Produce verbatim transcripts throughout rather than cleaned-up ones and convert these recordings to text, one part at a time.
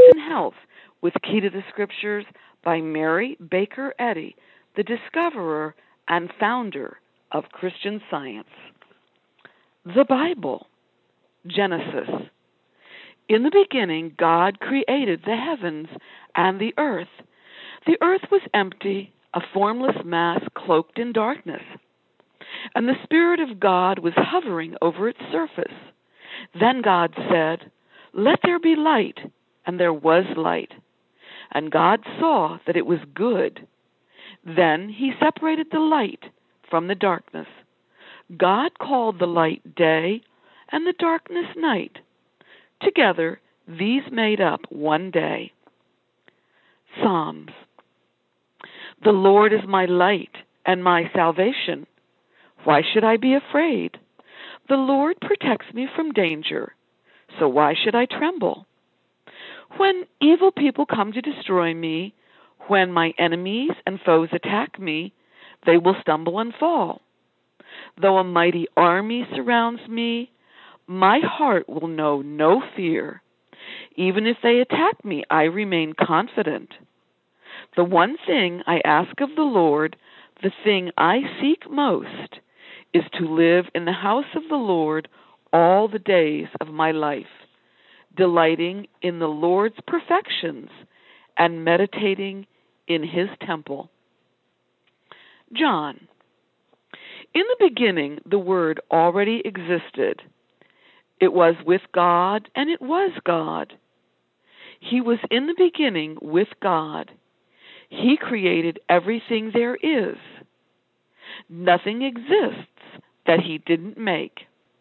and Health with Key to the Scriptures by Mary Baker Eddy, the discoverer and founder of Christian Science. The Bible, Genesis. In the beginning, God created the heavens and the earth. The earth was empty, a formless mass cloaked in darkness, and the Spirit of God was hovering over its surface. Then God said, "Let there be light," and there was light. And God saw that it was good. Then he separated the light from the darkness. God called the light day, and the darkness night. Together, these made up one day. Psalms. The Lord is my light and my salvation. Why should I be afraid? The Lord protects me from danger, so why should I tremble? When evil people come to destroy me, when my enemies and foes attack me, they will stumble and fall. Though a mighty army surrounds me, my heart will know no fear. Even if they attack me, I remain confident. The one thing I ask of the Lord, the thing I seek most, is to live in the house of the Lord all the days of my life, delighting in the Lord's perfections and meditating in his temple. John. In the beginning, the Word already existed. It was with God, and it was God. He was in the beginning with God. He created everything there is. Nothing exists that he didn't make.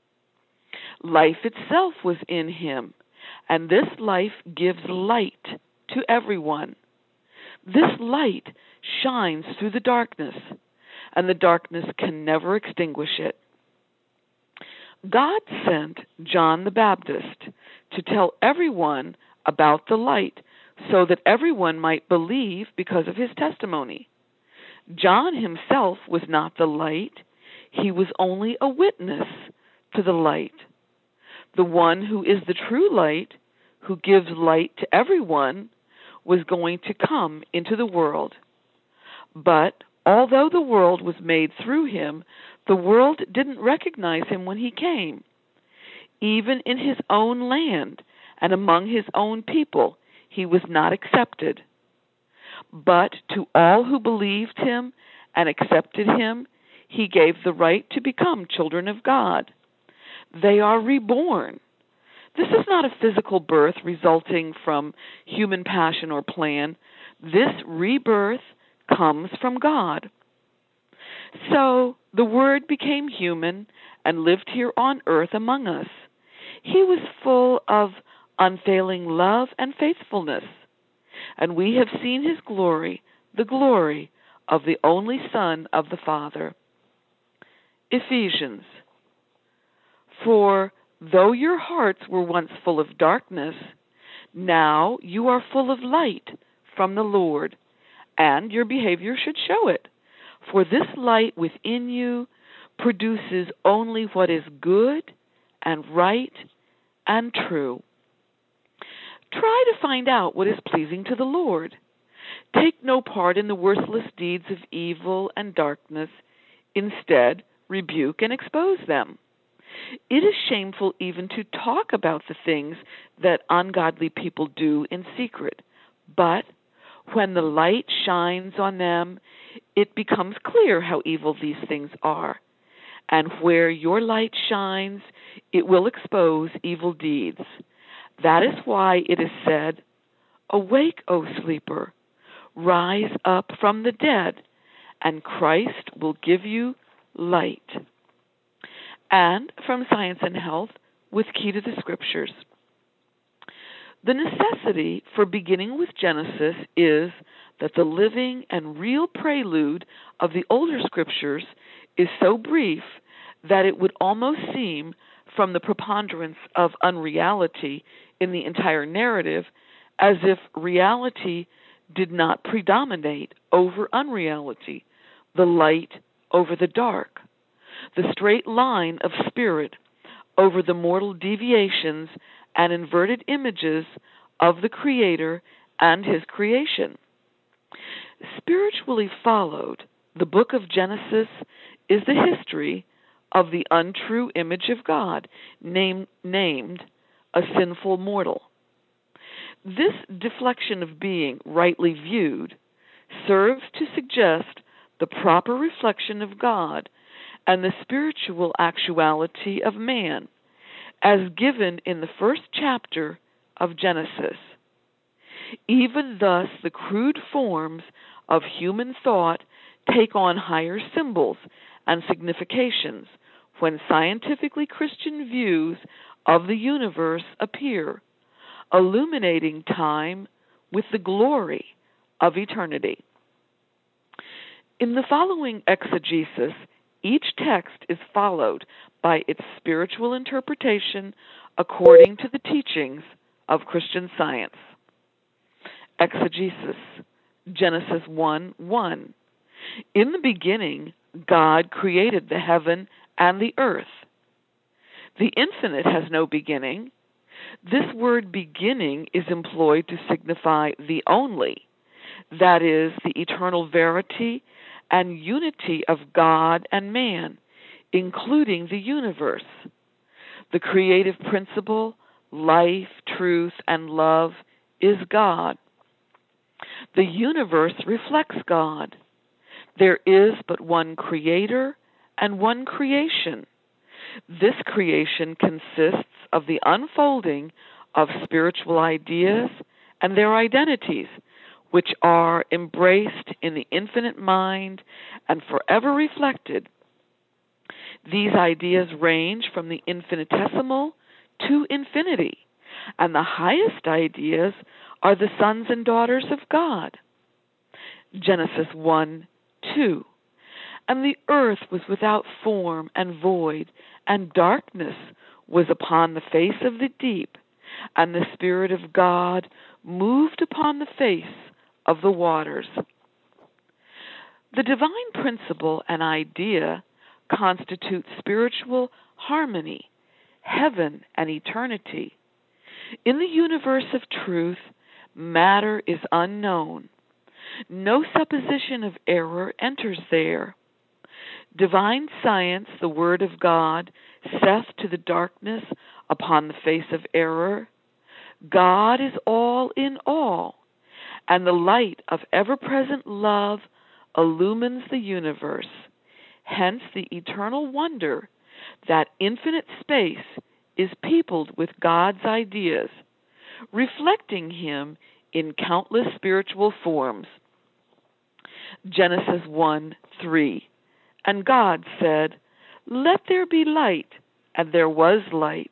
Life itself was in him, and this life gives light to everyone. This light shines through the darkness, and the darkness can never extinguish it. God sent John the Baptist to tell everyone about the light so that everyone might believe because of his testimony. John himself was not the light. He was only a witness to the light. The one who is the true light, who gives light to everyone, was going to come into the world. But although the world was made through him, the world didn't recognize him when he came. Even in his own land and among his own people, he was not accepted. But to all who believed him and accepted him, he gave the right to become children of God. They are reborn. This is not a physical birth resulting from human passion or plan. This rebirth comes from God. So the Word became human and lived here on earth among us. He was full of unfailing love and faithfulness, and we have seen his glory, the glory of the only Son of the Father. Ephesians. For though your hearts were once full of darkness, now you are full of light from the Lord, and your behavior should show it. For this light within you produces only what is good and right and true. Try to find out what is pleasing to the Lord. Take no part in the worthless deeds of evil and darkness. Instead, rebuke and expose them. It is shameful even to talk about the things that ungodly people do in secret. But when the light shines on them, it becomes clear how evil these things are. And where your light shines, it will expose evil deeds. That is why it is said, "Awake, O sleeper, rise up from the dead, and Christ will give you light." And from Science and Health with Key to the Scriptures. The necessity for beginning with Genesis is that the living and real prelude of the older Scriptures is so brief that it would almost seem, from the preponderance of unreality in the entire narrative, as if reality did not predominate over unreality, the light over the dark, the straight line of spirit over the mortal deviations and inverted images of the Creator and His creation. Spiritually followed, the book of Genesis is the history of the untrue image of God, named, named a sinful mortal. This deflection of being, rightly viewed, serves to suggest the proper reflection of God and the spiritual actuality of man, as given in the first chapter of Genesis. Even thus, the crude forms of human thought take on higher symbols and significations when scientifically Christian views of the universe appear, illuminating time with the glory of eternity. In the following exegesis, each text is followed by its spiritual interpretation according to the teachings of Christian Science. Exegesis, Genesis one one. In the beginning, God created the heaven and the earth. The infinite has no beginning. This word beginning is employed to signify the only, that is, the eternal verity and unity of God and man, including the universe. The creative principle, life, truth, and love is God. The universe reflects God. There is but one creator and one creation. This creation consists of the unfolding of spiritual ideas and their identities, which are embraced in the infinite mind and forever reflected. These ideas range from the infinitesimal to infinity, and the highest ideas are the sons and daughters of God. Genesis one two. And the earth was without form and void, and darkness was upon the face of the deep, and the Spirit of God moved upon the face of the waters. The divine principle and idea constitute spiritual harmony, heaven, and eternity. In the universe of truth, matter is unknown. No supposition of error enters there. Divine science, the Word of God, saith to the darkness upon the face of error, God is all in all, and the light of ever-present love illumines the universe. Hence the eternal wonder that infinite space is peopled with God's ideas, reflecting Him in countless spiritual forms. Genesis one three. And God said, Let there be light, and there was light.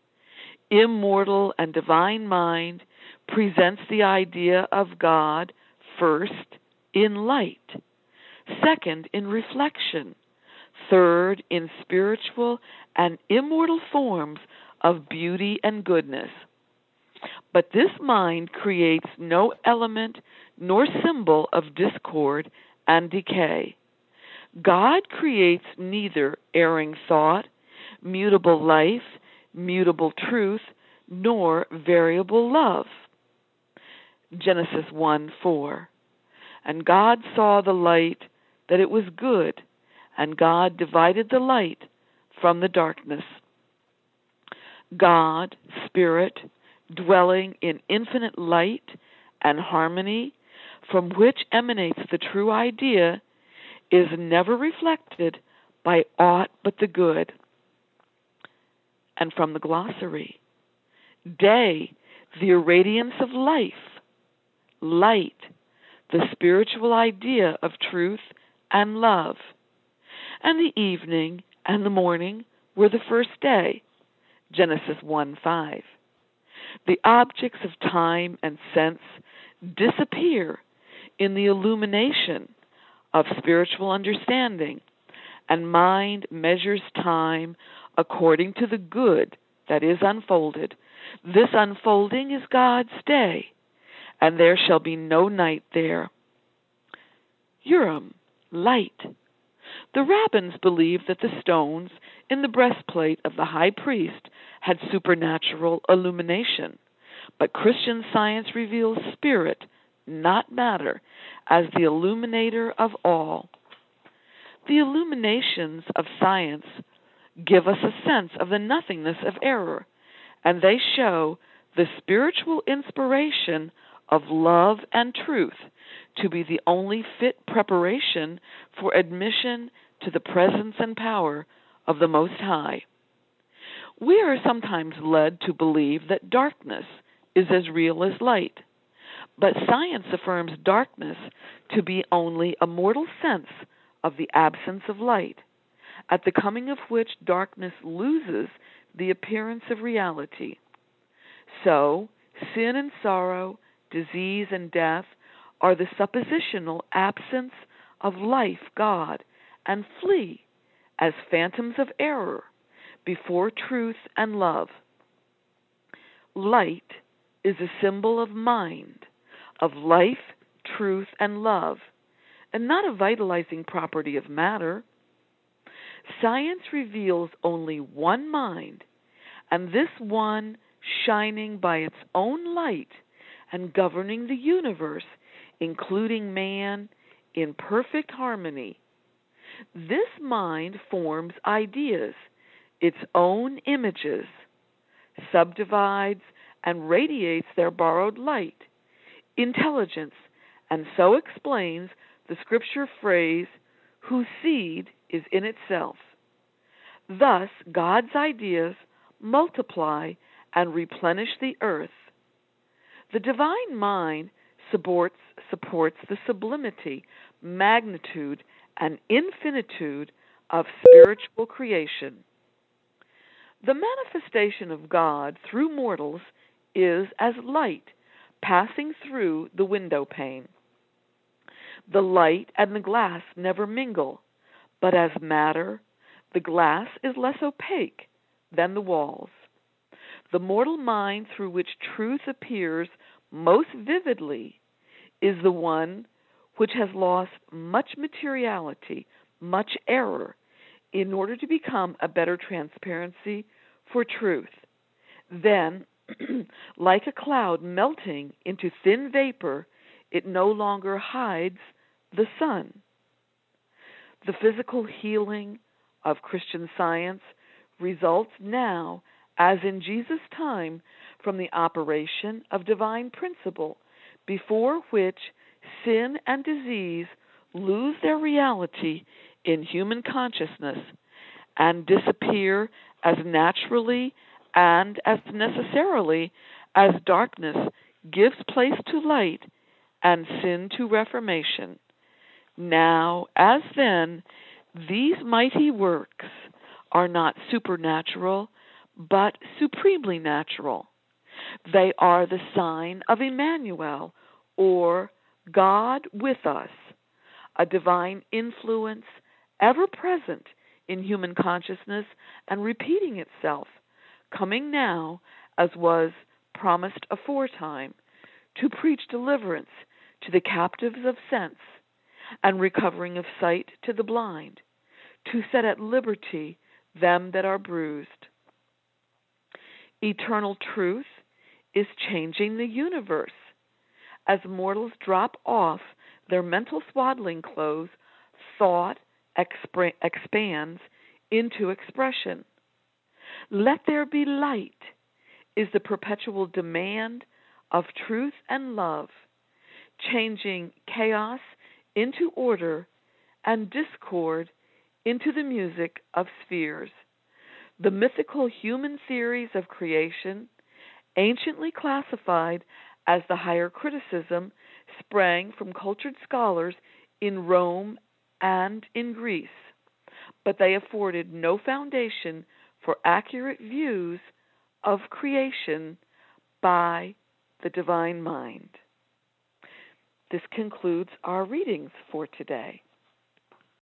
Immortal and divine mind presents the idea of God first in light, second in reflection, third in spiritual and immortal forms of beauty and goodness. But this mind creates no element nor symbol of discord and decay. God creates neither erring thought, mutable life, mutable truth, nor variable love. Genesis one four. And God saw the light that it was good, and God divided the light from the darkness. God, Spirit, dwelling in infinite light and harmony, from which emanates the true idea, is never reflected by aught but the good. And from the glossary, day, the irradiance of life, light, the spiritual idea of truth and love, and the evening and the morning were the first day, Genesis one five. The objects of time and sense disappear in the illumination of spiritual understanding, and mind measures time according to the good that is unfolded. This unfolding is God's day, and there shall be no night there. Urim, light. The rabbins believed that the stones in the breastplate of the high priest had supernatural illumination, But Christian Science reveals spirit, not matter, as the illuminator of all. The illuminations of science give us a sense of the nothingness of error, and they show the spiritual inspiration of love and truth to be the only fit preparation for admission to the presence and power of the Most High. We are sometimes led to believe that darkness is as real as light, but science affirms darkness to be only a mortal sense of the absence of light, at the coming of which darkness loses the appearance of reality. So, sin and sorrow, disease and death are the suppositional absence of life, God, and flee as phantoms of error before truth and love. Light is a symbol of mind, of life, truth, and love, and not a vitalizing property of matter. Science reveals only one mind, and this one shining by its own light and governing the universe, including man, in perfect harmony. This mind forms ideas, its own images, subdivides and radiates their borrowed light, intelligence, and so explains the scripture phrase, whose seed is in itself. Thus, God's ideas multiply and replenish the earth. The divine mind supports, supports the sublimity, magnitude, and infinitude of spiritual creation. The manifestation of God through mortals is as light passing through the window pane. The light and the glass never mingle, but as matter, the glass is less opaque than the walls. The mortal mind through which truth appears most vividly is the one which has lost much materiality, much error, in order to become a better transparency for truth. Then, like a cloud melting into thin vapor, it no longer hides the sun. The physical healing of Christian Science results now, as in Jesus' time, from the operation of divine principle, before which sin and disease lose their reality in human consciousness and disappear as naturally and as necessarily as darkness gives place to light and sin to reformation. Now, as then, these mighty works are not supernatural, but supremely natural. They are the sign of Emmanuel, or God with us, a divine influence ever present in human consciousness and repeating itself, coming now, as was promised aforetime, to preach deliverance to the captives of sense and recovering of sight to the blind, to set at liberty them that are bruised. Eternal truth is changing the universe. As mortals drop off their mental swaddling clothes, thought exp- expands into expression. Let there be light is the perpetual demand of truth and love, changing chaos into order and discord into the music of spheres. The mythical human theories of creation, anciently classified as the higher criticism, sprang from cultured scholars in Rome and in Greece, but they afforded no foundation for accurate views of creation by the divine mind. This concludes our readings for today.